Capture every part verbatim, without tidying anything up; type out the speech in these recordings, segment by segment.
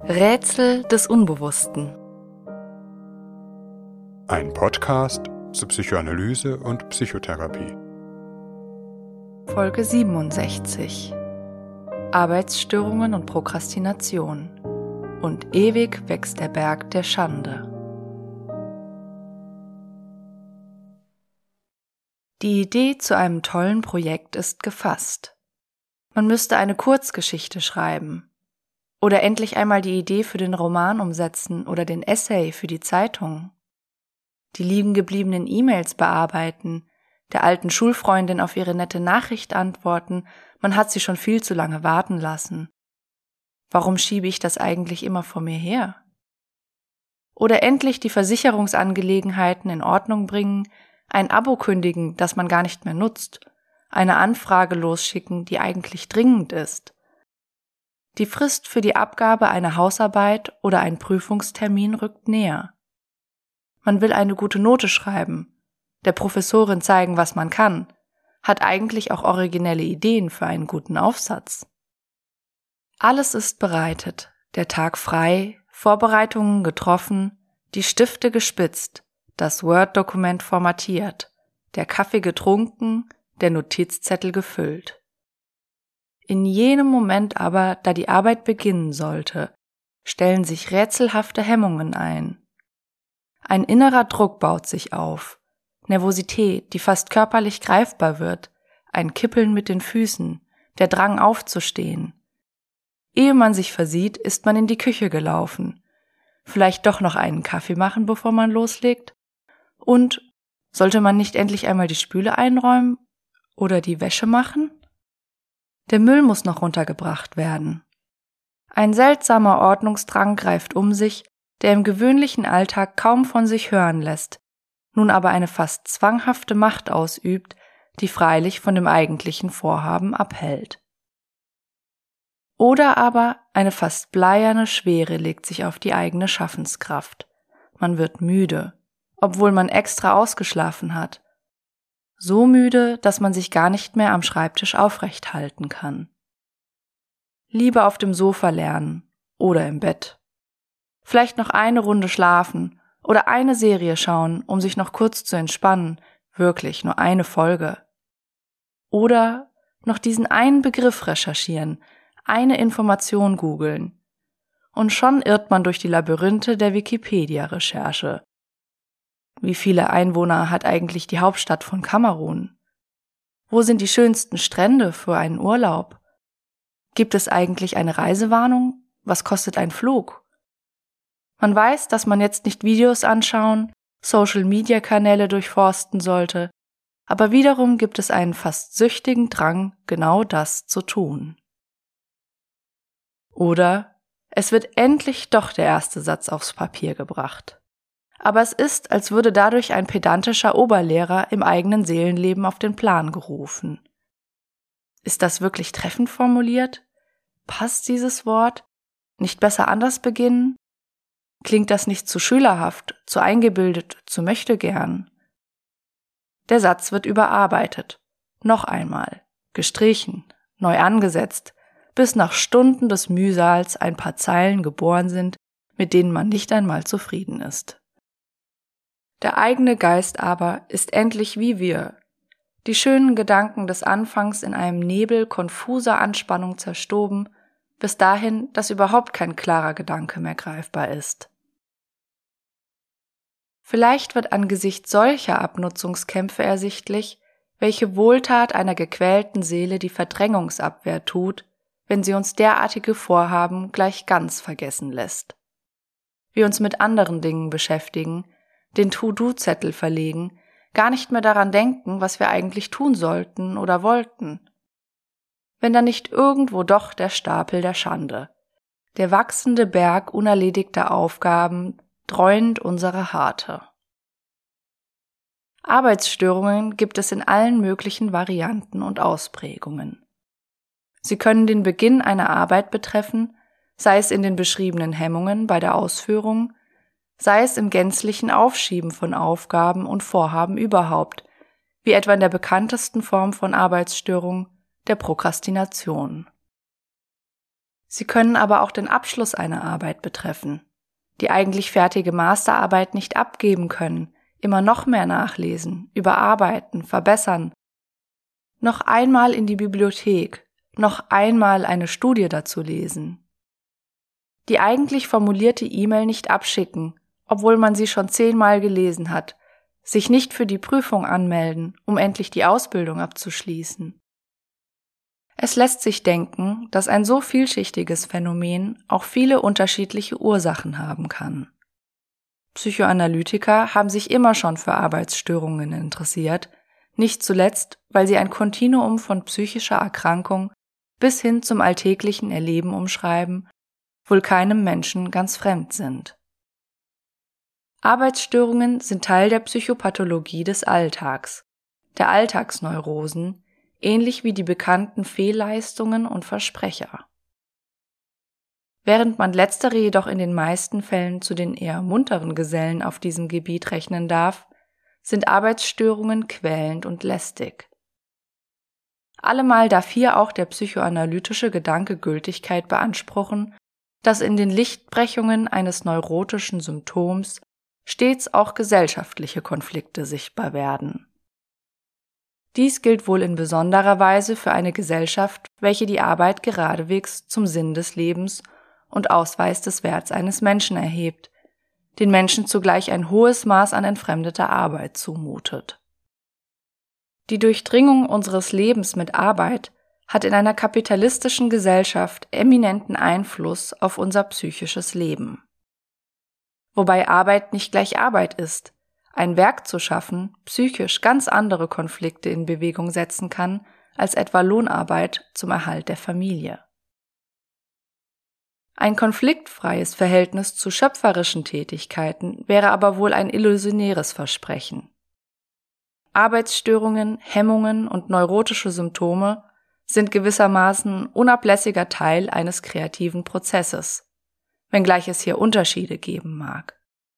Rätsel des Unbewussten. Ein Podcast zur Psychoanalyse und Psychotherapie. Folge siebenundsechzig. Arbeitsstörungen und Prokrastination. Und ewig wächst der Berg der Schande. Die Idee zu einem tollen Projekt ist gefasst. Man müsste eine Kurzgeschichte schreiben. Oder endlich einmal die Idee für den Roman umsetzen oder den Essay für die Zeitung. Die liegen gebliebenen E-Mails bearbeiten, der alten Schulfreundin auf ihre nette Nachricht antworten, man hat sie schon viel zu lange warten lassen. Warum schiebe ich das eigentlich immer vor mir her? Oder endlich die Versicherungsangelegenheiten in Ordnung bringen, ein Abo kündigen, das man gar nicht mehr nutzt, eine Anfrage losschicken, die eigentlich dringend ist. Die Frist für die Abgabe einer Hausarbeit oder ein Prüfungstermin rückt näher. Man will eine gute Note schreiben, der Professorin zeigen, was man kann, hat eigentlich auch originelle Ideen für einen guten Aufsatz. Alles ist bereitet, der Tag frei, Vorbereitungen getroffen, die Stifte gespitzt, das Word-Dokument formatiert, der Kaffee getrunken, der Notizzettel gefüllt. In jenem Moment aber, da die Arbeit beginnen sollte, stellen sich rätselhafte Hemmungen ein. Ein innerer Druck baut sich auf, Nervosität, die fast körperlich greifbar wird, ein Kippeln mit den Füßen, der Drang aufzustehen. Ehe man sich versieht, ist man in die Küche gelaufen. Vielleicht doch noch einen Kaffee machen, bevor man loslegt? Und sollte man nicht endlich einmal die Spüle einräumen oder die Wäsche machen? Der Müll muss noch runtergebracht werden. Ein seltsamer Ordnungsdrang greift um sich, der im gewöhnlichen Alltag kaum von sich hören lässt, nun aber eine fast zwanghafte Macht ausübt, die freilich von dem eigentlichen Vorhaben abhält. Oder aber eine fast bleierne Schwere legt sich auf die eigene Schaffenskraft. Man wird müde, obwohl man extra ausgeschlafen hat. So müde, dass man sich gar nicht mehr am Schreibtisch aufrecht halten kann. Lieber auf dem Sofa lernen oder im Bett. Vielleicht noch eine Runde schlafen oder eine Serie schauen, um sich noch kurz zu entspannen, wirklich nur eine Folge. Oder noch diesen einen Begriff recherchieren, eine Information googeln. Und schon irrt man durch die Labyrinthe der Wikipedia-Recherche. Wie viele Einwohner hat eigentlich die Hauptstadt von Kamerun? Wo sind die schönsten Strände für einen Urlaub? Gibt es eigentlich eine Reisewarnung? Was kostet ein Flug? Man weiß, dass man jetzt nicht Videos anschauen, Social-Media-Kanäle durchforsten sollte, aber wiederum gibt es einen fast süchtigen Drang, genau das zu tun. Oder es wird endlich doch der erste Satz aufs Papier gebracht. Aber es ist, als würde dadurch ein pedantischer Oberlehrer im eigenen Seelenleben auf den Plan gerufen. Ist das wirklich treffend formuliert? Passt dieses Wort? Nicht besser anders beginnen? Klingt das nicht zu schülerhaft, zu eingebildet, zu möchtegern? Der Satz wird überarbeitet. Noch einmal. Gestrichen, neu angesetzt, bis nach Stunden des Mühsals ein paar Zeilen geboren sind, mit denen man nicht einmal zufrieden ist. Der eigene Geist aber ist endlich wie wir, die schönen Gedanken des Anfangs in einem Nebel konfuser Anspannung zerstoben, bis dahin, dass überhaupt kein klarer Gedanke mehr greifbar ist. Vielleicht wird angesichts solcher Abnutzungskämpfe ersichtlich, welche Wohltat einer gequälten Seele die Verdrängungsabwehr tut, wenn sie uns derartige Vorhaben gleich ganz vergessen lässt. Wir uns mit anderen Dingen beschäftigen, den To-Do-Zettel verlegen, gar nicht mehr daran denken, was wir eigentlich tun sollten oder wollten. Wenn dann nicht irgendwo doch der Stapel der Schande, der wachsende Berg unerledigter Aufgaben dreuend unsere Harte. Arbeitsstörungen gibt es in allen möglichen Varianten und Ausprägungen. Sie können den Beginn einer Arbeit betreffen, sei es in den beschriebenen Hemmungen bei der Ausführung, sei es im gänzlichen Aufschieben von Aufgaben und Vorhaben überhaupt, wie etwa in der bekanntesten Form von Arbeitsstörung, der Prokrastination. Sie können aber auch den Abschluss einer Arbeit betreffen, die eigentlich fertige Masterarbeit nicht abgeben können, immer noch mehr nachlesen, überarbeiten, verbessern, noch einmal in die Bibliothek, noch einmal eine Studie dazu lesen. Die eigentlich formulierte E-Mail nicht abschicken, obwohl man sie schon zehnmal gelesen hat, sich nicht für die Prüfung anmelden, um endlich die Ausbildung abzuschließen. Es lässt sich denken, dass ein so vielschichtiges Phänomen auch viele unterschiedliche Ursachen haben kann. Psychoanalytiker haben sich immer schon für Arbeitsstörungen interessiert, nicht zuletzt, weil sie ein Kontinuum von psychischer Erkrankung bis hin zum alltäglichen Erleben umschreiben, wohl keinem Menschen ganz fremd sind. Arbeitsstörungen sind Teil der Psychopathologie des Alltags, der Alltagsneurosen, ähnlich wie die bekannten Fehlleistungen und Versprecher. Während man letztere jedoch in den meisten Fällen zu den eher munteren Gesellen auf diesem Gebiet rechnen darf, sind Arbeitsstörungen quälend und lästig. Allemal darf hier auch der psychoanalytische Gedanke Gültigkeit beanspruchen, dass in den Lichtbrechungen eines neurotischen Symptoms stets auch gesellschaftliche Konflikte sichtbar werden. Dies gilt wohl in besonderer Weise für eine Gesellschaft, welche die Arbeit geradewegs zum Sinn des Lebens und Ausweis des Werts eines Menschen erhebt, den Menschen zugleich ein hohes Maß an entfremdeter Arbeit zumutet. Die Durchdringung unseres Lebens mit Arbeit hat in einer kapitalistischen Gesellschaft eminenten Einfluss auf unser psychisches Leben. Wobei Arbeit nicht gleich Arbeit ist, ein Werk zu schaffen psychisch ganz andere Konflikte in Bewegung setzen kann als etwa Lohnarbeit zum Erhalt der Familie. Ein konfliktfreies Verhältnis zu schöpferischen Tätigkeiten wäre aber wohl ein illusionäres Versprechen. Arbeitsstörungen, Hemmungen und neurotische Symptome sind gewissermaßen unablässiger Teil eines kreativen Prozesses, wenngleich es hier Unterschiede geben mag.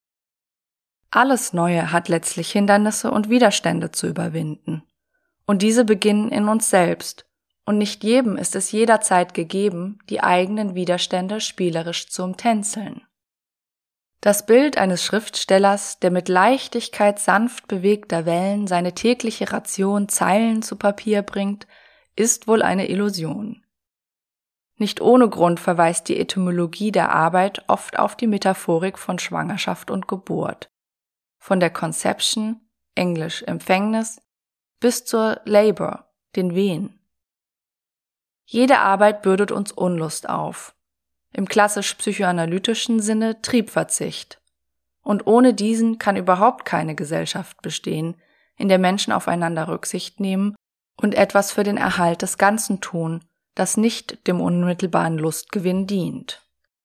Alles Neue hat letztlich Hindernisse und Widerstände zu überwinden, und diese beginnen in uns selbst, und nicht jedem ist es jederzeit gegeben, die eigenen Widerstände spielerisch zu umtänzeln. Das Bild eines Schriftstellers, der mit Leichtigkeit sanft bewegter Wellen seine tägliche Ration Zeilen zu Papier bringt, ist wohl eine Illusion. Nicht ohne Grund verweist die Etymologie der Arbeit oft auf die Metaphorik von Schwangerschaft und Geburt. Von der Conception, englisch Empfängnis, bis zur Labor, den Wehen. Jede Arbeit bürdet uns Unlust auf, im klassisch psychoanalytischen Sinne Triebverzicht. Und ohne diesen kann überhaupt keine Gesellschaft bestehen, in der Menschen aufeinander Rücksicht nehmen und etwas für den Erhalt des Ganzen tun, das nicht dem unmittelbaren Lustgewinn dient.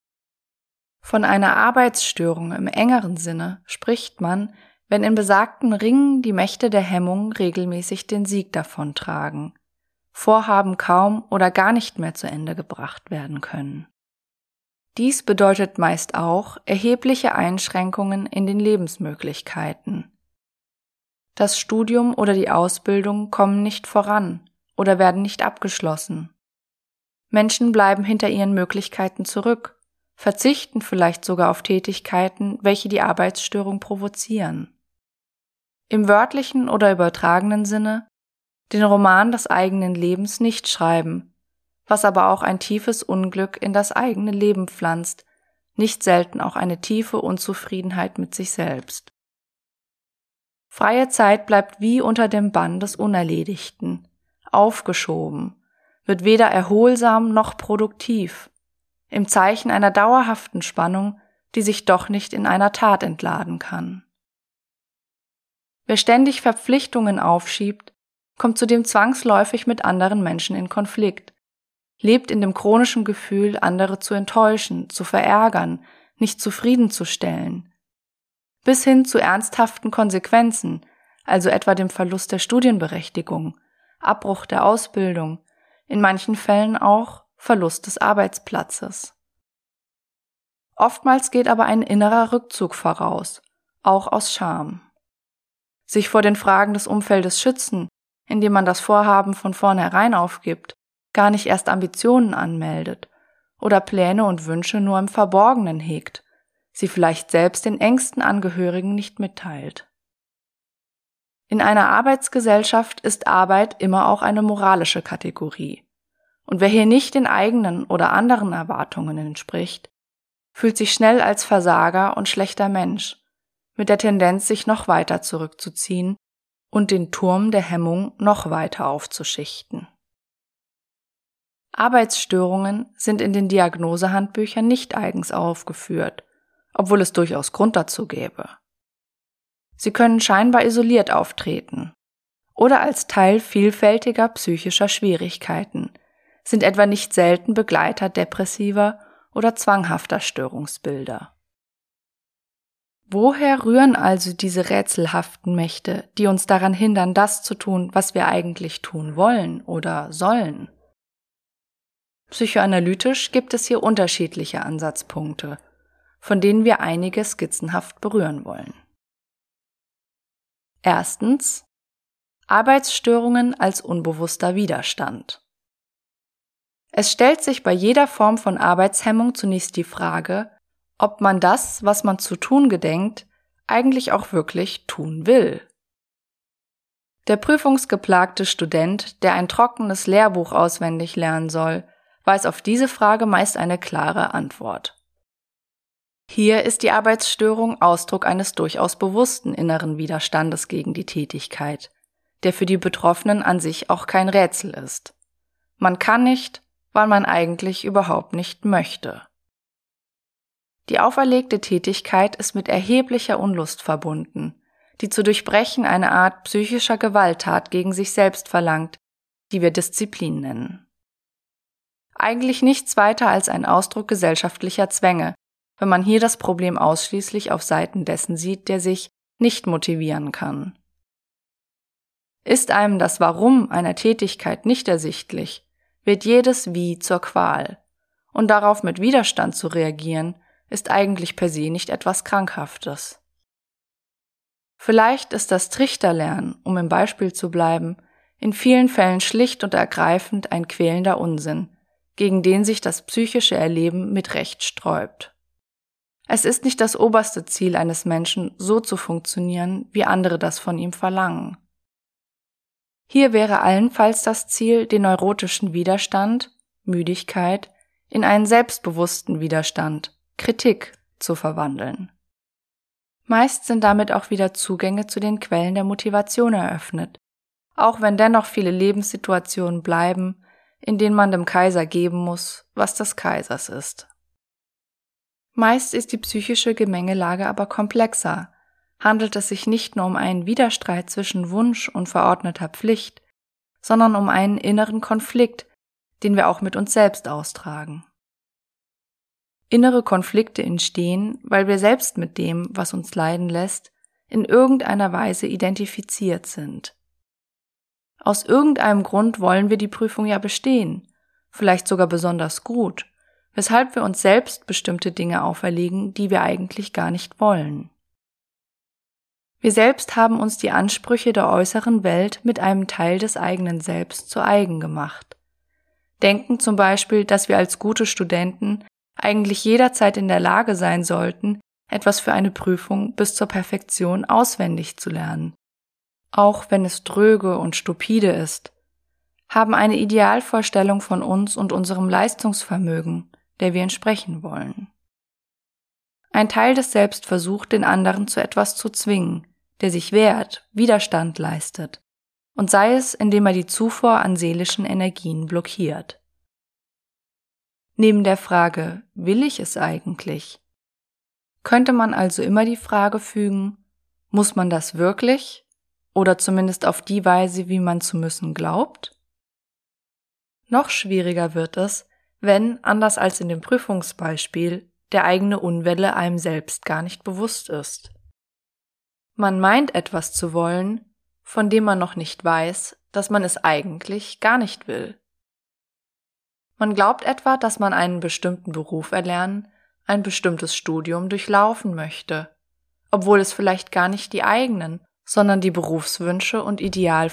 Von einer Arbeitsstörung im engeren Sinne spricht man, wenn in besagten Ringen die Mächte der Hemmung regelmäßig den Sieg davontragen, Vorhaben kaum oder gar nicht mehr zu Ende gebracht werden können. Dies bedeutet meist auch erhebliche Einschränkungen in den Lebensmöglichkeiten. Das Studium oder die Ausbildung kommen nicht voran oder werden nicht abgeschlossen. Menschen bleiben hinter ihren Möglichkeiten zurück, verzichten vielleicht sogar auf Tätigkeiten, welche die Arbeitsstörung provozieren. Im wörtlichen oder übertragenen Sinne den Roman des eigenen Lebens nicht schreiben, was aber auch ein tiefes Unglück in das eigene Leben pflanzt, nicht selten auch eine tiefe Unzufriedenheit mit sich selbst. Freie Zeit bleibt wie unter dem Bann des Unerledigten, aufgeschoben, wird weder erholsam noch produktiv, im Zeichen einer dauerhaften Spannung, die sich doch nicht in einer Tat entladen kann. Wer ständig Verpflichtungen aufschiebt, kommt zudem zwangsläufig mit anderen Menschen in Konflikt, lebt in dem chronischen Gefühl, andere zu enttäuschen, zu verärgern, nicht zufriedenzustellen, bis hin zu ernsthaften Konsequenzen, also etwa dem Verlust der Studienberechtigung, Abbruch der Ausbildung, in manchen Fällen auch Verlust des Arbeitsplatzes. Oftmals geht aber ein innerer Rückzug voraus, auch aus Scham. Sich vor den Fragen des Umfeldes schützen, indem man das Vorhaben von vornherein aufgibt, gar nicht erst Ambitionen anmeldet oder Pläne und Wünsche nur im Verborgenen hegt, sie vielleicht selbst den engsten Angehörigen nicht mitteilt. In einer Arbeitsgesellschaft ist Arbeit immer auch eine moralische Kategorie. Und wer hier nicht den eigenen oder anderen Erwartungen entspricht, fühlt sich schnell als Versager und schlechter Mensch, mit der Tendenz, sich noch weiter zurückzuziehen und den Turm der Hemmung noch weiter aufzuschichten. Arbeitsstörungen sind in den Diagnosehandbüchern nicht eigens aufgeführt, obwohl es durchaus Grund dazu gäbe. Sie können scheinbar isoliert auftreten oder als Teil vielfältiger psychischer Schwierigkeiten, sind etwa nicht selten Begleiter depressiver oder zwanghafter Störungsbilder. Woher rühren also diese rätselhaften Mächte, die uns daran hindern, das zu tun, was wir eigentlich tun wollen oder sollen? Psychoanalytisch gibt es hier unterschiedliche Ansatzpunkte, von denen wir einige skizzenhaft berühren wollen. Erstens: Arbeitsstörungen als unbewusster Widerstand. Es stellt sich bei jeder Form von Arbeitshemmung zunächst die Frage, ob man das, was man zu tun gedenkt, eigentlich auch wirklich tun will. Der prüfungsgeplagte Student, der ein trockenes Lehrbuch auswendig lernen soll, weiß auf diese Frage meist eine klare Antwort. Hier ist die Arbeitsstörung Ausdruck eines durchaus bewussten inneren Widerstandes gegen die Tätigkeit, der für die Betroffenen an sich auch kein Rätsel ist. Man kann nicht, weil man eigentlich überhaupt nicht möchte. Die auferlegte Tätigkeit ist mit erheblicher Unlust verbunden, die zu durchbrechen eine Art psychischer Gewalttat gegen sich selbst verlangt, die wir Disziplin nennen. Eigentlich nichts weiter als ein Ausdruck gesellschaftlicher Zwänge, wenn man hier das Problem ausschließlich auf Seiten dessen sieht, der sich nicht motivieren kann. Ist einem das Warum einer Tätigkeit nicht ersichtlich, wird jedes Wie zur Qual, und darauf mit Widerstand zu reagieren, ist eigentlich per se nicht etwas Krankhaftes. Vielleicht ist das Trichterlernen, um im Beispiel zu bleiben, in vielen Fällen schlicht und ergreifend ein quälender Unsinn, gegen den sich das psychische Erleben mit Recht sträubt. Es ist nicht das oberste Ziel eines Menschen, so zu funktionieren, wie andere das von ihm verlangen. Hier wäre allenfalls das Ziel, den neurotischen Widerstand, Müdigkeit, in einen selbstbewussten Widerstand, Kritik, zu verwandeln. Meist sind damit auch wieder Zugänge zu den Quellen der Motivation eröffnet, auch wenn dennoch viele Lebenssituationen bleiben, in denen man dem Kaiser geben muss, was des Kaisers ist. Meist ist die psychische Gemengelage aber komplexer, handelt es sich nicht nur um einen Widerstreit zwischen Wunsch und verordneter Pflicht, sondern um einen inneren Konflikt, den wir auch mit uns selbst austragen. Innere Konflikte entstehen, weil wir selbst mit dem, was uns leiden lässt, in irgendeiner Weise identifiziert sind. Aus irgendeinem Grund wollen wir die Prüfung ja bestehen, vielleicht sogar besonders gut, weshalb wir uns selbst bestimmte Dinge auferlegen, die wir eigentlich gar nicht wollen. Wir selbst haben uns die Ansprüche der äußeren Welt mit einem Teil des eigenen Selbst zu eigen gemacht. Denken zum Beispiel, dass wir als gute Studenten eigentlich jederzeit in der Lage sein sollten, etwas für eine Prüfung bis zur Perfektion auswendig zu lernen, auch wenn es dröge und stupide ist, haben eine Idealvorstellung von uns und unserem Leistungsvermögen, der wir entsprechen wollen. Ein Teil des Selbst versucht, den anderen zu etwas zu zwingen, der sich wehrt, Widerstand leistet, und sei es, indem er die Zufuhr an seelischen Energien blockiert. Neben der Frage, will ich es eigentlich, könnte man also immer die Frage fügen, muss man das wirklich oder zumindest auf die Weise, wie man zu müssen glaubt? Noch schwieriger wird es, wenn, anders als in dem Prüfungsbeispiel, der eigene Unwille einem selbst gar nicht bewusst ist. Man meint etwas zu wollen, von dem man noch nicht weiß, dass man es eigentlich gar nicht will. Man glaubt etwa, dass man einen bestimmten Beruf erlernen, ein bestimmtes Studium durchlaufen möchte, obwohl es vielleicht gar nicht die eigenen, sondern die Berufswünsche und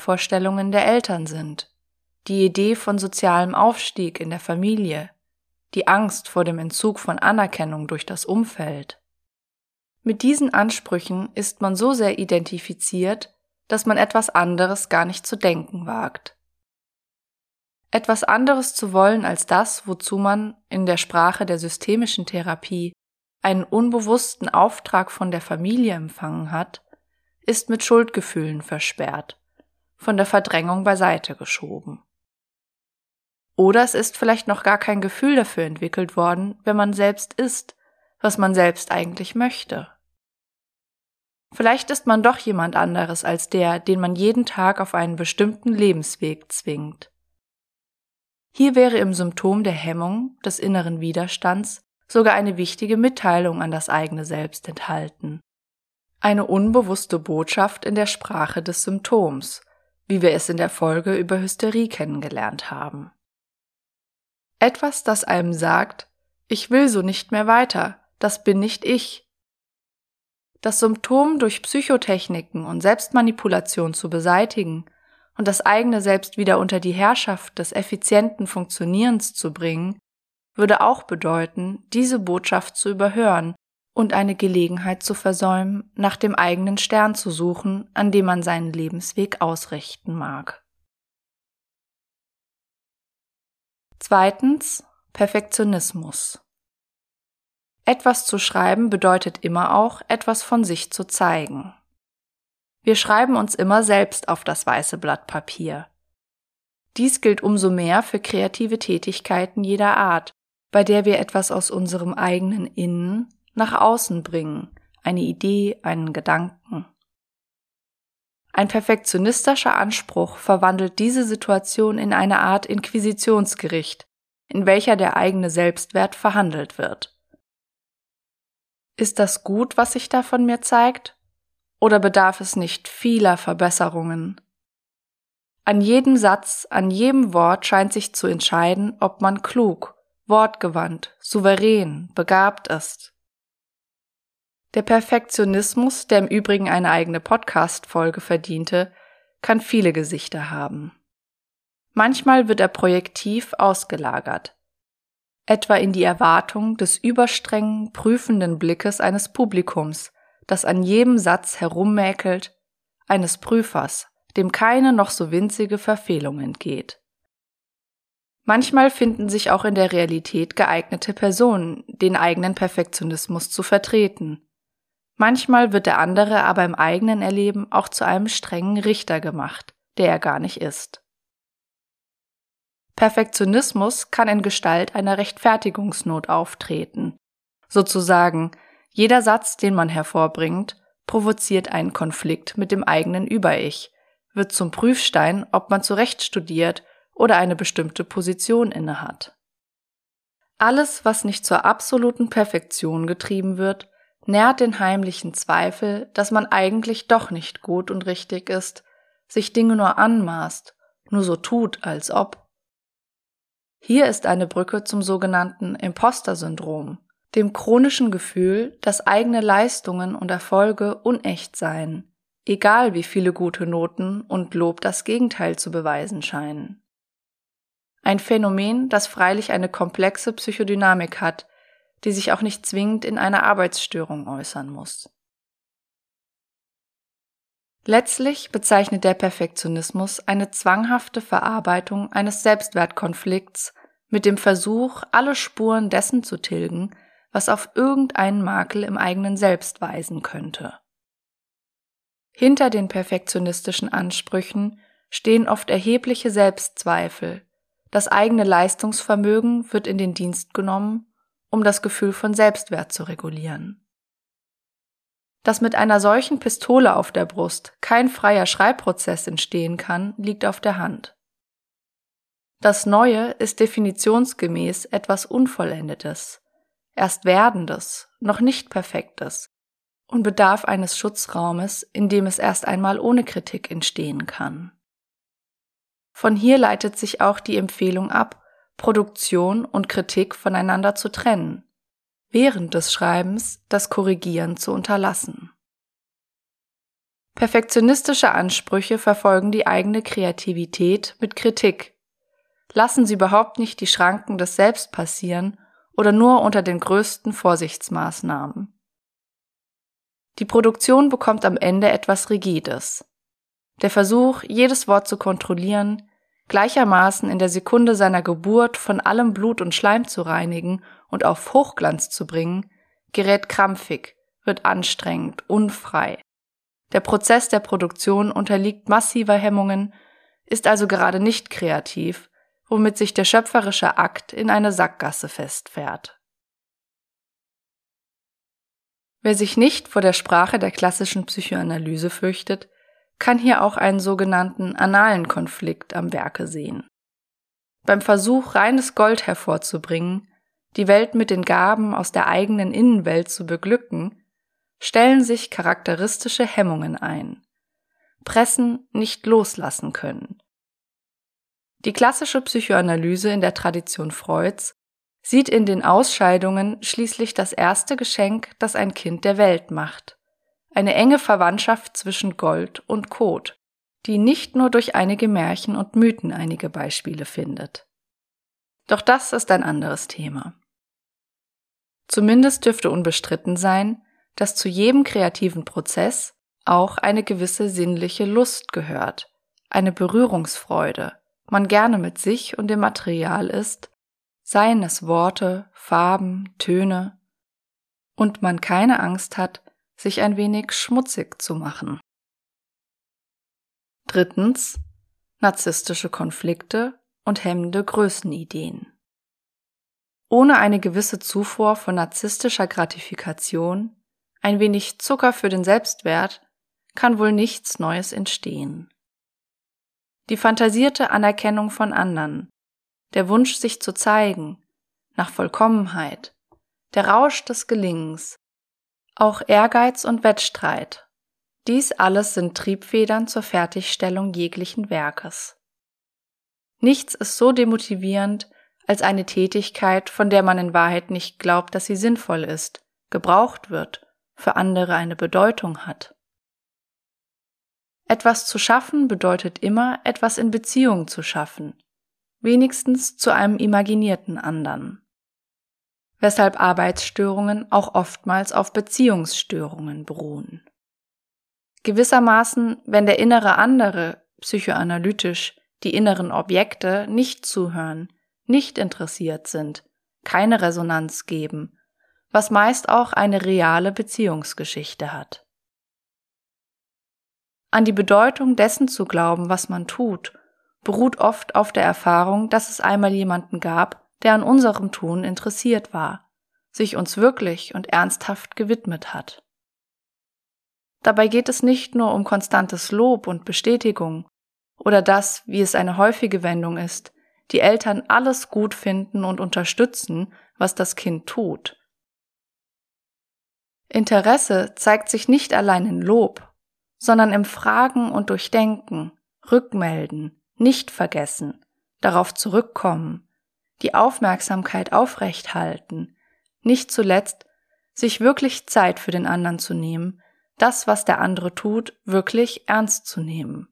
Idealvorstellungen der Eltern sind, die Idee von sozialem Aufstieg in der Familie, die Angst vor dem Entzug von Anerkennung durch das Umfeld. Mit diesen Ansprüchen ist man so sehr identifiziert, dass man etwas anderes gar nicht zu denken wagt. Etwas anderes zu wollen als das, wozu man in der Sprache der systemischen Therapie einen unbewussten Auftrag von der Familie empfangen hat, ist mit Schuldgefühlen versperrt, von der Verdrängung beiseite geschoben. Oder es ist vielleicht noch gar kein Gefühl dafür entwickelt worden, wenn man selbst ist, was man selbst eigentlich möchte. Vielleicht ist man doch jemand anderes als der, den man jeden Tag auf einen bestimmten Lebensweg zwingt. Hier wäre im Symptom der Hemmung, des inneren Widerstands, sogar eine wichtige Mitteilung an das eigene Selbst enthalten. Eine unbewusste Botschaft in der Sprache des Symptoms, wie wir es in der Folge über Hysterie kennengelernt haben. Etwas, das einem sagt, ich will so nicht mehr weiter, das bin nicht ich. Das Symptom durch Psychotechniken und Selbstmanipulation zu beseitigen und das eigene Selbst wieder unter die Herrschaft des effizienten Funktionierens zu bringen, würde auch bedeuten, diese Botschaft zu überhören und eine Gelegenheit zu versäumen, nach dem eigenen Stern zu suchen, an dem man seinen Lebensweg ausrichten mag. Zweitens, Perfektionismus. Etwas zu schreiben bedeutet immer auch, etwas von sich zu zeigen. Wir schreiben uns immer selbst auf das weiße Blatt Papier. Dies gilt umso mehr für kreative Tätigkeiten jeder Art, bei der wir etwas aus unserem eigenen Innen nach außen bringen, eine Idee, einen Gedanken. Ein perfektionistischer Anspruch verwandelt diese Situation in eine Art Inquisitionsgericht, in welcher der eigene Selbstwert verhandelt wird. Ist das gut, was sich da von mir zeigt? Oder bedarf es nicht vieler Verbesserungen? An jedem Satz, an jedem Wort scheint sich zu entscheiden, ob man klug, wortgewandt, souverän, begabt ist. Der Perfektionismus, der im Übrigen eine eigene Podcast-Folge verdiente, kann viele Gesichter haben. Manchmal wird er projektiv ausgelagert, etwa in die Erwartung des überstrengen, prüfenden Blickes eines Publikums, das an jedem Satz herummäkelt, eines Prüfers, dem keine noch so winzige Verfehlung entgeht. Manchmal finden sich auch in der Realität geeignete Personen, den eigenen Perfektionismus zu vertreten. Manchmal wird der andere aber im eigenen Erleben auch zu einem strengen Richter gemacht, der er gar nicht ist. Perfektionismus kann in Gestalt einer Rechtfertigungsnot auftreten. Sozusagen, jeder Satz, den man hervorbringt, provoziert einen Konflikt mit dem eigenen Über-Ich, wird zum Prüfstein, ob man zurecht studiert oder eine bestimmte Position innehat. Alles, was nicht zur absoluten Perfektion getrieben wird, nährt den heimlichen Zweifel, dass man eigentlich doch nicht gut und richtig ist, sich Dinge nur anmaßt, nur so tut, als ob. Hier ist eine Brücke zum sogenannten Imposter-Syndrom, dem chronischen Gefühl, dass eigene Leistungen und Erfolge unecht seien, egal wie viele gute Noten und Lob das Gegenteil zu beweisen scheinen. Ein Phänomen, das freilich eine komplexe Psychodynamik hat, die sich auch nicht zwingend in einer Arbeitsstörung äußern muss. Letztlich bezeichnet der Perfektionismus eine zwanghafte Verarbeitung eines Selbstwertkonflikts mit dem Versuch, alle Spuren dessen zu tilgen, was auf irgendeinen Makel im eigenen Selbst weisen könnte. Hinter den perfektionistischen Ansprüchen stehen oft erhebliche Selbstzweifel. Das eigene Leistungsvermögen wird in den Dienst genommen, um das Gefühl von Selbstwert zu regulieren. Dass mit einer solchen Pistole auf der Brust kein freier Schreibprozess entstehen kann, liegt auf der Hand. Das Neue ist definitionsgemäß etwas Unvollendetes, erst Werdendes, noch nicht Perfektes und bedarf eines Schutzraumes, in dem es erst einmal ohne Kritik entstehen kann. Von hier leitet sich auch die Empfehlung ab, Produktion und Kritik voneinander zu trennen, während des Schreibens das Korrigieren zu unterlassen. Perfektionistische Ansprüche verfolgen die eigene Kreativität mit Kritik, lassen sie überhaupt nicht die Schranken des Selbst passieren oder nur unter den größten Vorsichtsmaßnahmen. Die Produktion bekommt am Ende etwas Rigides. Der Versuch, jedes Wort zu kontrollieren, gleichermaßen in der Sekunde seiner Geburt von allem Blut und Schleim zu reinigen und auf Hochglanz zu bringen, gerät krampfig, wird anstrengend, unfrei. Der Prozess der Produktion unterliegt massiver Hemmungen, ist also gerade nicht kreativ, womit sich der schöpferische Akt in eine Sackgasse festfährt. Wer sich nicht vor der Sprache der klassischen Psychoanalyse fürchtet, kann hier auch einen sogenannten analen Konflikt am Werke sehen. Beim Versuch, reines Gold hervorzubringen, die Welt mit den Gaben aus der eigenen Innenwelt zu beglücken, stellen sich charakteristische Hemmungen ein. Pressen, nicht loslassen können. Die klassische Psychoanalyse in der Tradition Freuds sieht in den Ausscheidungen schließlich das erste Geschenk, das ein Kind der Welt macht. Eine enge Verwandtschaft zwischen Gold und Kot, die nicht nur durch einige Märchen und Mythen einige Beispiele findet. Doch das ist ein anderes Thema. Zumindest dürfte unbestritten sein, dass zu jedem kreativen Prozess auch eine gewisse sinnliche Lust gehört, eine Berührungsfreude, man gerne mit sich und dem Material ist, seien es Worte, Farben, Töne, und man keine Angst hat, sich ein wenig schmutzig zu machen. Drittens, narzisstische Konflikte und hemmende Größenideen. Ohne eine gewisse Zufuhr von narzisstischer Gratifikation, ein wenig Zucker für den Selbstwert, kann wohl nichts Neues entstehen. Die fantasierte Anerkennung von anderen, der Wunsch, sich zu zeigen, nach Vollkommenheit, der Rausch des Gelingens, auch Ehrgeiz und Wettstreit, dies alles sind Triebfedern zur Fertigstellung jeglichen Werkes. Nichts ist so demotivierend als eine Tätigkeit, von der man in Wahrheit nicht glaubt, dass sie sinnvoll ist, gebraucht wird, für andere eine Bedeutung hat. Etwas zu schaffen bedeutet immer, etwas in Beziehung zu schaffen, wenigstens zu einem imaginierten anderen. Weshalb Arbeitsstörungen auch oftmals auf Beziehungsstörungen beruhen. Gewissermaßen, wenn der innere andere, psychoanalytisch, die inneren Objekte nicht zuhören, nicht interessiert sind, keine Resonanz geben, was meist auch eine reale Beziehungsgeschichte hat. An die Bedeutung dessen zu glauben, was man tut, beruht oft auf der Erfahrung, dass es einmal jemanden gab, der an unserem Tun interessiert war, sich uns wirklich und ernsthaft gewidmet hat. Dabei geht es nicht nur um konstantes Lob und Bestätigung oder das, wie es eine häufige Wendung ist, die Eltern alles gut finden und unterstützen, was das Kind tut. Interesse zeigt sich nicht allein in Lob, sondern im Fragen und Durchdenken, Rückmelden, nicht vergessen, darauf zurückkommen, die Aufmerksamkeit aufrechthalten, nicht zuletzt sich wirklich Zeit für den anderen zu nehmen, das, was der andere tut, wirklich ernst zu nehmen.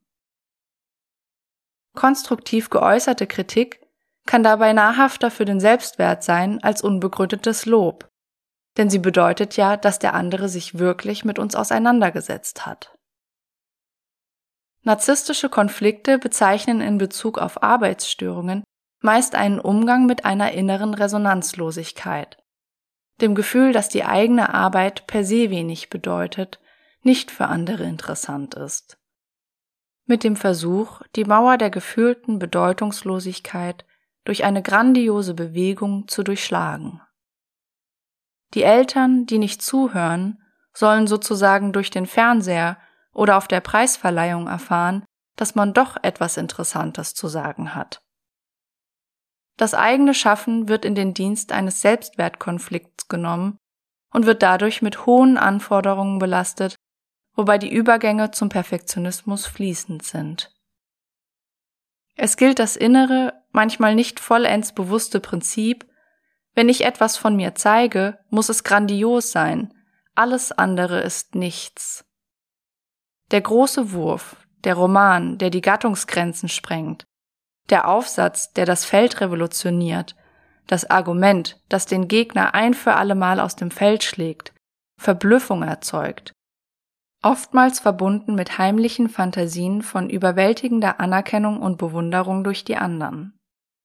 Konstruktiv geäußerte Kritik kann dabei nahrhafter für den Selbstwert sein als unbegründetes Lob, denn sie bedeutet ja, dass der andere sich wirklich mit uns auseinandergesetzt hat. Narzisstische Konflikte bezeichnen in Bezug auf Arbeitsstörungen meist einen Umgang mit einer inneren Resonanzlosigkeit, dem Gefühl, dass die eigene Arbeit per se wenig bedeutet, nicht für andere interessant ist. Mit dem Versuch, die Mauer der gefühlten Bedeutungslosigkeit durch eine grandiose Bewegung zu durchschlagen. Die Eltern, die nicht zuhören, sollen sozusagen durch den Fernseher oder auf der Preisverleihung erfahren, dass man doch etwas Interessantes zu sagen hat. Das eigene Schaffen wird in den Dienst eines Selbstwertkonflikts genommen und wird dadurch mit hohen Anforderungen belastet, wobei die Übergänge zum Perfektionismus fließend sind. Es gilt das innere, manchmal nicht vollends bewusste Prinzip: Wenn ich etwas von mir zeige, muss es grandios sein, alles andere ist nichts. Der große Wurf, der Roman, der die Gattungsgrenzen sprengt, der Aufsatz, der das Feld revolutioniert, das Argument, das den Gegner ein für allemal aus dem Feld schlägt, Verblüffung erzeugt, oftmals verbunden mit heimlichen Fantasien von überwältigender Anerkennung und Bewunderung durch die anderen.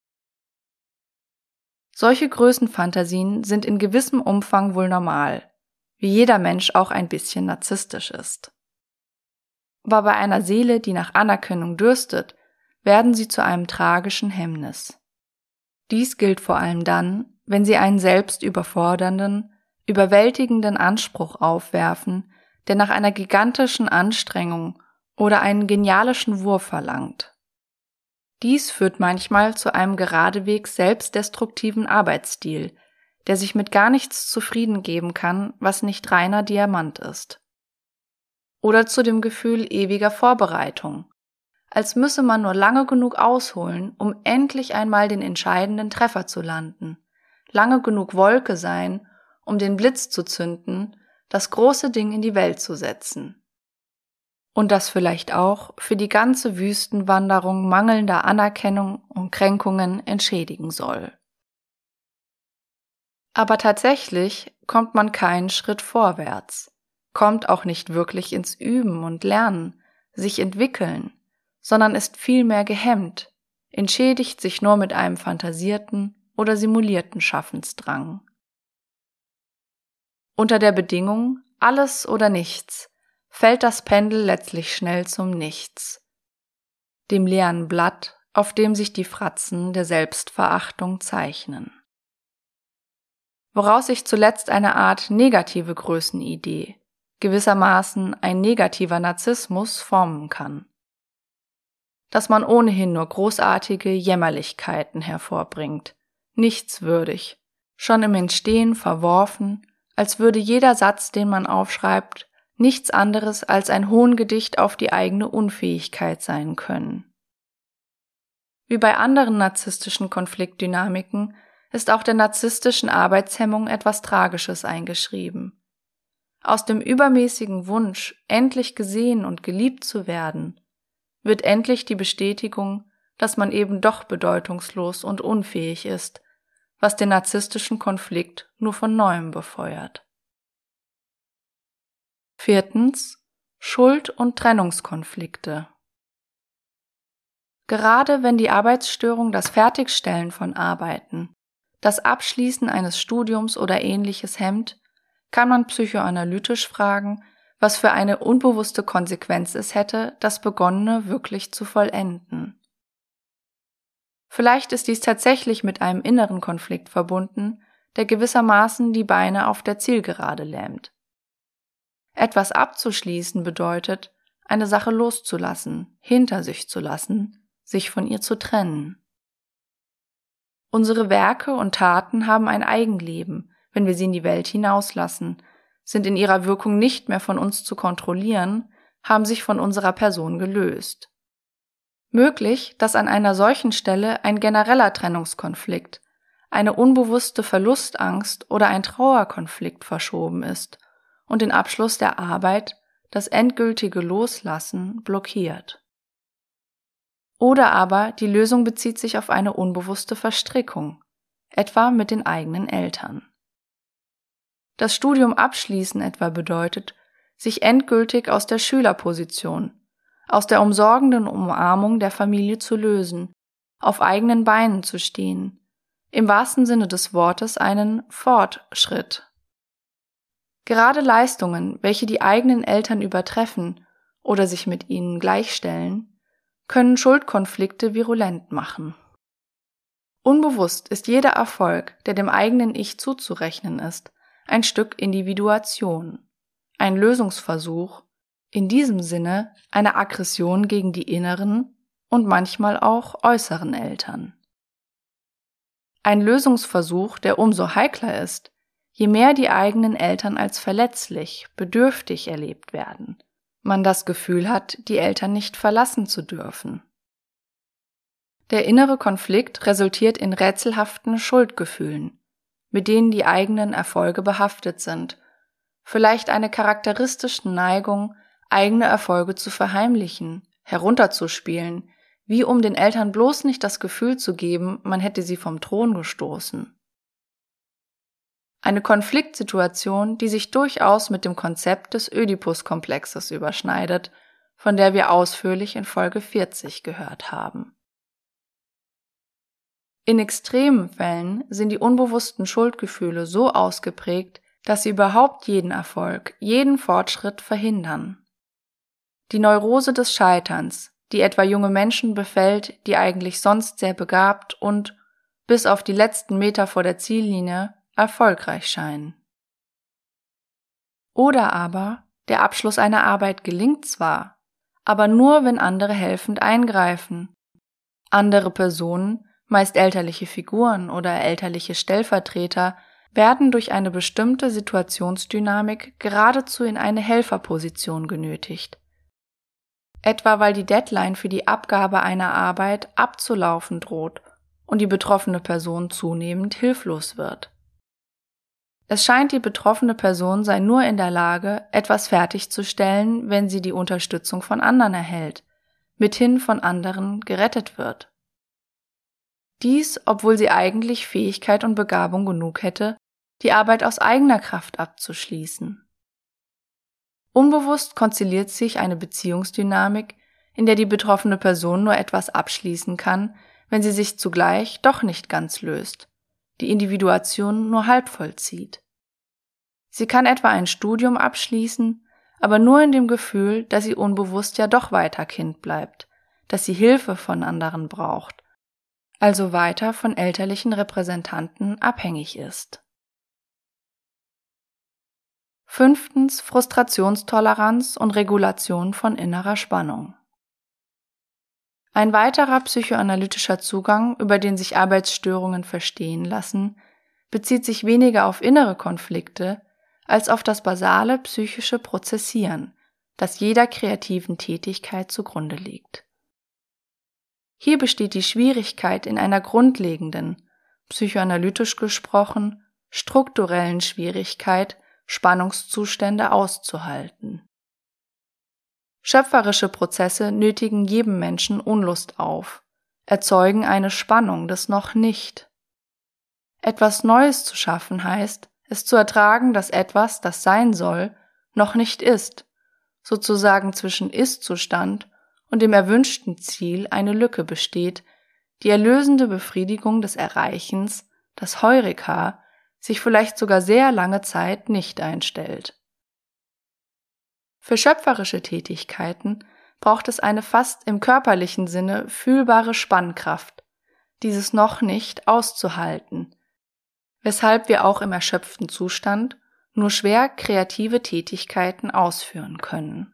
Solche Größenfantasien sind in gewissem Umfang wohl normal, wie jeder Mensch auch ein bisschen narzisstisch ist. Aber bei einer Seele, die nach Anerkennung dürstet, werden sie zu einem tragischen Hemmnis. Dies gilt vor allem dann, wenn sie einen selbst überfordernden, überwältigenden Anspruch aufwerfen, der nach einer gigantischen Anstrengung oder einen genialischen Wurf verlangt. Dies führt manchmal zu einem geradewegs selbstdestruktiven Arbeitsstil, der sich mit gar nichts zufrieden geben kann, was nicht reiner Diamant ist. Oder zu dem Gefühl ewiger Vorbereitung, als müsse man nur lange genug ausholen, um endlich einmal den entscheidenden Treffer zu landen, lange genug Wolke sein, um den Blitz zu zünden, das große Ding in die Welt zu setzen. Und das vielleicht auch für die ganze Wüstenwanderung mangelnder Anerkennung und Kränkungen entschädigen soll. Aber tatsächlich kommt man keinen Schritt vorwärts, kommt auch nicht wirklich ins Üben und Lernen, sich entwickeln, sondern ist vielmehr gehemmt, entschädigt sich nur mit einem fantasierten oder simulierten Schaffensdrang. Unter der Bedingung alles oder nichts fällt das Pendel letztlich schnell zum Nichts, dem leeren Blatt, auf dem sich die Fratzen der Selbstverachtung zeichnen. Woraus sich zuletzt eine Art negative Größenidee, gewissermaßen ein negativer Narzissmus formen kann. Dass man ohnehin nur großartige Jämmerlichkeiten hervorbringt, nichtswürdig, schon im Entstehen verworfen, als würde jeder Satz, den man aufschreibt, nichts anderes als ein Hohngedicht auf die eigene Unfähigkeit sein können. Wie bei anderen narzisstischen Konfliktdynamiken ist auch der narzisstischen Arbeitshemmung etwas Tragisches eingeschrieben. Aus dem übermäßigen Wunsch, endlich gesehen und geliebt zu werden, wird endlich die Bestätigung, dass man eben doch bedeutungslos und unfähig ist, was den narzisstischen Konflikt nur von Neuem befeuert. Viertens. Schuld- und Trennungskonflikte. Gerade wenn die Arbeitsstörung das Fertigstellen von Arbeiten, das Abschließen eines Studiums oder Ähnliches hemmt, kann man psychoanalytisch fragen, was für eine unbewusste Konsequenz es hätte, das Begonnene wirklich zu vollenden. Vielleicht ist dies tatsächlich mit einem inneren Konflikt verbunden, der gewissermaßen die Beine auf der Zielgerade lähmt. Etwas abzuschließen bedeutet, eine Sache loszulassen, hinter sich zu lassen, sich von ihr zu trennen. Unsere Werke und Taten haben ein Eigenleben, wenn wir sie in die Welt hinauslassen, sind in ihrer Wirkung nicht mehr von uns zu kontrollieren, haben sich von unserer Person gelöst. Möglich, dass an einer solchen Stelle ein genereller Trennungskonflikt, eine unbewusste Verlustangst oder ein Trauerkonflikt verschoben ist und den Abschluss der Arbeit, das endgültige Loslassen, blockiert. Oder aber die Lösung bezieht sich auf eine unbewusste Verstrickung, etwa mit den eigenen Eltern. Das Studium abschließen etwa bedeutet, sich endgültig aus der Schülerposition, aus der umsorgenden Umarmung der Familie zu lösen, auf eigenen Beinen zu stehen, im wahrsten Sinne des Wortes einen Fortschritt. Gerade Leistungen, welche die eigenen Eltern übertreffen oder sich mit ihnen gleichstellen, können Schuldkonflikte virulent machen. Unbewusst ist jeder Erfolg, der dem eigenen Ich zuzurechnen ist, ein Stück Individuation, ein Lösungsversuch, in diesem Sinne eine Aggression gegen die inneren und manchmal auch äußeren Eltern. Ein Lösungsversuch, der umso heikler ist, je mehr die eigenen Eltern als verletzlich, bedürftig erlebt werden, man das Gefühl hat, die Eltern nicht verlassen zu dürfen. Der innere Konflikt resultiert in rätselhaften Schuldgefühlen, mit denen die eigenen Erfolge behaftet sind, vielleicht eine charakteristische Neigung, eigene Erfolge zu verheimlichen, herunterzuspielen, wie um den Eltern bloß nicht das Gefühl zu geben, man hätte sie vom Thron gestoßen. Eine Konfliktsituation, die sich durchaus mit dem Konzept des Ödipus-Komplexes überschneidet, von der wir ausführlich in Folge vierzig gehört haben. In extremen Fällen sind die unbewussten Schuldgefühle so ausgeprägt, dass sie überhaupt jeden Erfolg, jeden Fortschritt verhindern. Die Neurose des Scheiterns, die etwa junge Menschen befällt, die eigentlich sonst sehr begabt und, bis auf die letzten Meter vor der Ziellinie, erfolgreich scheinen. Oder aber, der Abschluss einer Arbeit gelingt zwar, aber nur, wenn andere helfend eingreifen. Andere Personen, meist elterliche Figuren oder elterliche Stellvertreter, werden durch eine bestimmte Situationsdynamik geradezu in eine Helferposition genötigt. Etwa weil die Deadline für die Abgabe einer Arbeit abzulaufen droht und die betroffene Person zunehmend hilflos wird. Es scheint, die betroffene Person sei nur in der Lage, etwas fertigzustellen, wenn sie die Unterstützung von anderen erhält, mithin von anderen gerettet wird. Dies, obwohl sie eigentlich Fähigkeit und Begabung genug hätte, die Arbeit aus eigener Kraft abzuschließen. Unbewusst konstelliert sich eine Beziehungsdynamik, in der die betroffene Person nur etwas abschließen kann, wenn sie sich zugleich doch nicht ganz löst, die Individuation nur halb vollzieht. Sie kann etwa ein Studium abschließen, aber nur in dem Gefühl, dass sie unbewusst ja doch weiter Kind bleibt, dass sie Hilfe von anderen braucht, also weiter von elterlichen Repräsentanten abhängig ist. Fünftens, Frustrationstoleranz und Regulation von innerer Spannung. Ein weiterer psychoanalytischer Zugang, über den sich Arbeitsstörungen verstehen lassen, bezieht sich weniger auf innere Konflikte als auf das basale psychische Prozessieren, das jeder kreativen Tätigkeit zugrunde liegt. Hier besteht die Schwierigkeit in einer grundlegenden, psychoanalytisch gesprochen, strukturellen Schwierigkeit, Spannungszustände auszuhalten. Schöpferische Prozesse nötigen jedem Menschen Unlust auf, erzeugen eine Spannung des noch nicht. Etwas Neues zu schaffen heißt, es zu ertragen, dass etwas, das sein soll, noch nicht ist, sozusagen zwischen Ist-Zustand und dem erwünschten Ziel eine Lücke besteht, die erlösende Befriedigung des Erreichens, das Heureka, sich vielleicht sogar sehr lange Zeit nicht einstellt. Für schöpferische Tätigkeiten braucht es eine fast im körperlichen Sinne fühlbare Spannkraft, dieses noch nicht auszuhalten, weshalb wir auch im erschöpften Zustand nur schwer kreative Tätigkeiten ausführen können.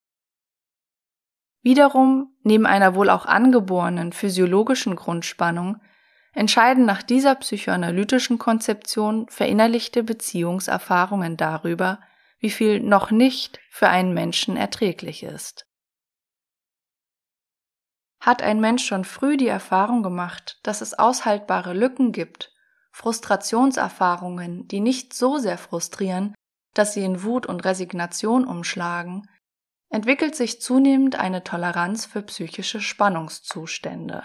Wiederum, neben einer wohl auch angeborenen physiologischen Grundspannung, entscheiden nach dieser psychoanalytischen Konzeption verinnerlichte Beziehungserfahrungen darüber, wie viel noch nicht für einen Menschen erträglich ist. Hat ein Mensch schon früh die Erfahrung gemacht, dass es aushaltbare Lücken gibt, Frustrationserfahrungen, die nicht so sehr frustrieren, dass sie in Wut und Resignation umschlagen, entwickelt sich zunehmend eine Toleranz für psychische Spannungszustände.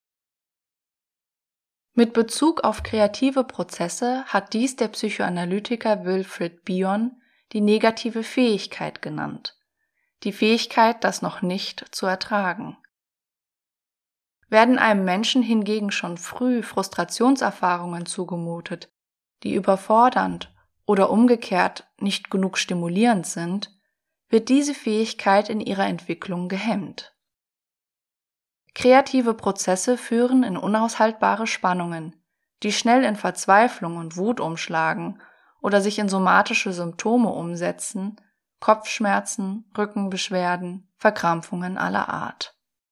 Mit Bezug auf kreative Prozesse hat dies der Psychoanalytiker Wilfred Bion die negative Fähigkeit genannt, die Fähigkeit, das noch nicht zu ertragen. Werden einem Menschen hingegen schon früh Frustrationserfahrungen zugemutet, die überfordernd oder umgekehrt nicht genug stimulierend sind, wird diese Fähigkeit in ihrer Entwicklung gehemmt. Kreative Prozesse führen in unaushaltbare Spannungen, die schnell in Verzweiflung und Wut umschlagen oder sich in somatische Symptome umsetzen, Kopfschmerzen, Rückenbeschwerden, Verkrampfungen aller Art.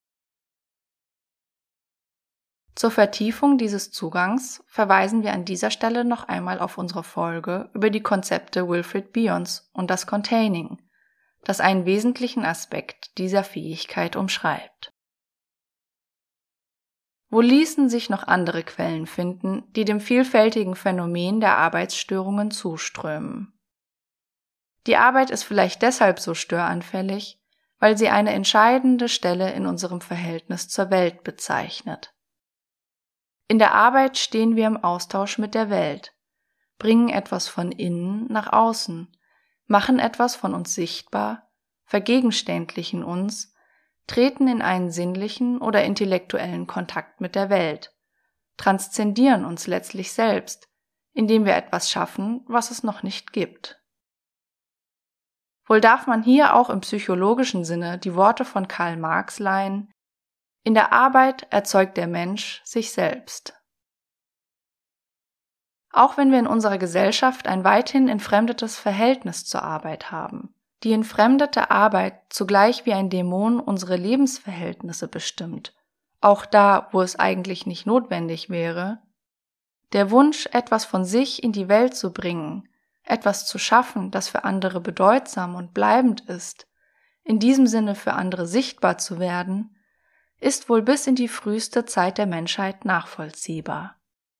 Zur Vertiefung dieses Zugangs verweisen wir an dieser Stelle noch einmal auf unsere Folge über die Konzepte Wilfred Bions und das Containing, das einen wesentlichen Aspekt dieser Fähigkeit umschreibt. Wo ließen sich noch andere Quellen finden, die dem vielfältigen Phänomen der Arbeitsstörungen zuströmen? Die Arbeit ist vielleicht deshalb so störanfällig, weil sie eine entscheidende Stelle in unserem Verhältnis zur Welt bezeichnet. In der Arbeit stehen wir im Austausch mit der Welt, bringen etwas von innen nach außen, machen etwas von uns sichtbar, vergegenständlichen uns, treten in einen sinnlichen oder intellektuellen Kontakt mit der Welt, transzendieren uns letztlich selbst, indem wir etwas schaffen, was es noch nicht gibt. Wohl darf man hier auch im psychologischen Sinne die Worte von Karl Marx leihen: In der Arbeit erzeugt der Mensch sich selbst. Auch wenn wir in unserer Gesellschaft ein weithin entfremdetes Verhältnis zur Arbeit haben, die entfremdete Arbeit zugleich wie ein Dämon unsere Lebensverhältnisse bestimmt, auch da, wo es eigentlich nicht notwendig wäre, der Wunsch, etwas von sich in die Welt zu bringen, etwas zu schaffen, das für andere bedeutsam und bleibend ist, in diesem Sinne für andere sichtbar zu werden, ist wohl bis in die früheste Zeit der Menschheit nachvollziehbar.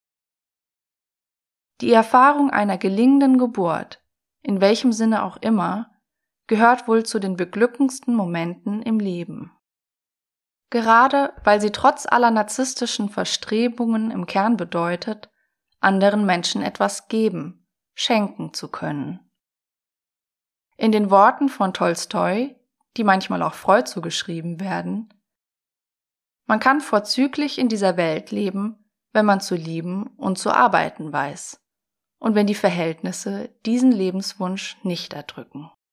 Die Erfahrung einer gelingenden Geburt, in welchem Sinne auch immer, gehört wohl zu den beglückendsten Momenten im Leben. Gerade weil sie trotz aller narzisstischen Verstrebungen im Kern bedeutet, anderen Menschen etwas geben, schenken zu können. In den Worten von Tolstoi, die manchmal auch Freud zugeschrieben werden: Man kann vorzüglich in dieser Welt leben, wenn man zu lieben und zu arbeiten weiß und wenn die Verhältnisse diesen Lebenswunsch nicht erdrücken.